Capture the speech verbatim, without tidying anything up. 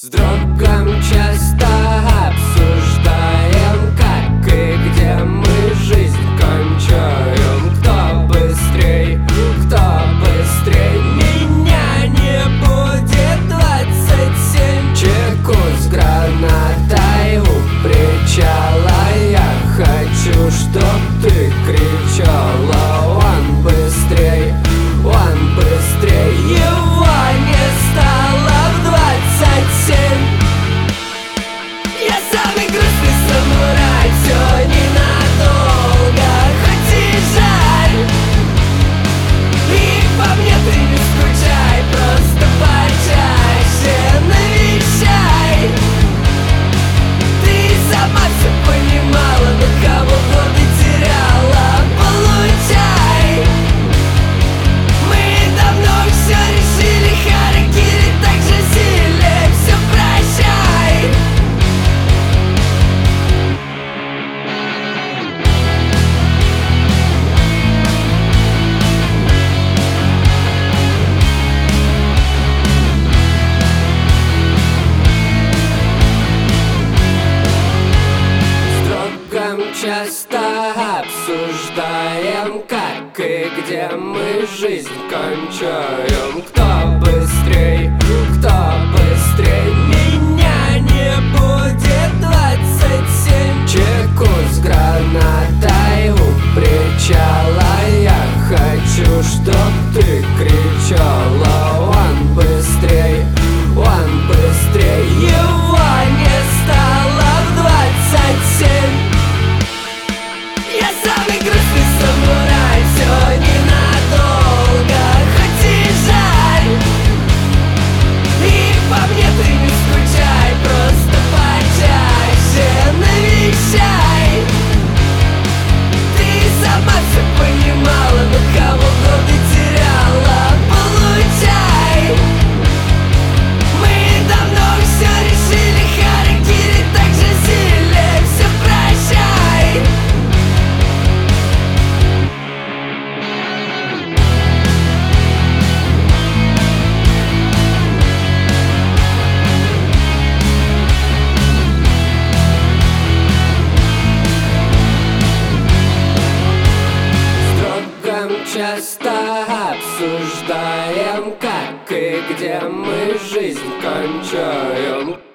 С другом часто обсуждаем, как и где мы жизнь кончаем. Кто быстрей, кто быстрей меня, не будет двадцать семь. Чеку с гранатой у причала, я хочу, чтоб ты кричала. Он быстрей, он быстрей, его не стало в двадцать семь. Я самый грустный самурай, все ненадолго, хоть и жаль. И по мне ты не скучай, просто почаще навещай. Ты сама все понимала, но кого годы теряла, получай. Мы давно все решили, харакири так же сильно, все прощай. Часто обсуждаем, как и где мы жизнь кончаем. Кто быстрей, кто быстрей меня, не будет двадцать семь. Чеку с гранатой у причала, я хочу, чтоб ты кричала. Он быстрей, он быстрей, его не стало в двадцать семь. Я самый грустный самурай, все ненадолго, хоть и жаль. И по мне ты не скучай, просто почаще навещай. Ты сама все понимала, но кого годы теряла, получай. Мы давно все решили, харакири так же сильно, все прощай. Часто обсуждаем, как и где мы жизнь кончаем.